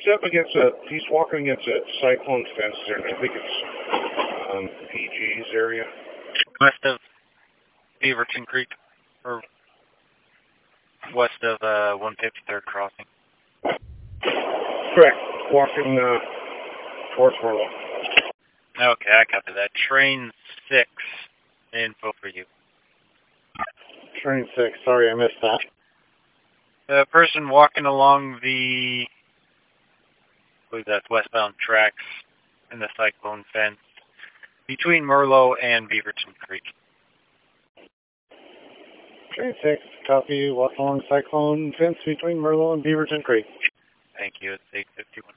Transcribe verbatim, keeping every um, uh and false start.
up against a, he's walking against a cyclone fence there. I think it's um, P G's area. West of Beaverton Creek, or west of uh, one fifty-third Crossing. Correct. Walking uh, towards Merlo. Okay, I copy that. Train six, info for you. Train six, sorry I missed that. The person walking along the, I believe that's westbound tracks in the cyclone fence between Merlo and Beaverton Creek. Train six, copy, walk along cyclone fence between Merlo and Beaverton Creek. Thank you. It's eight fifty-one.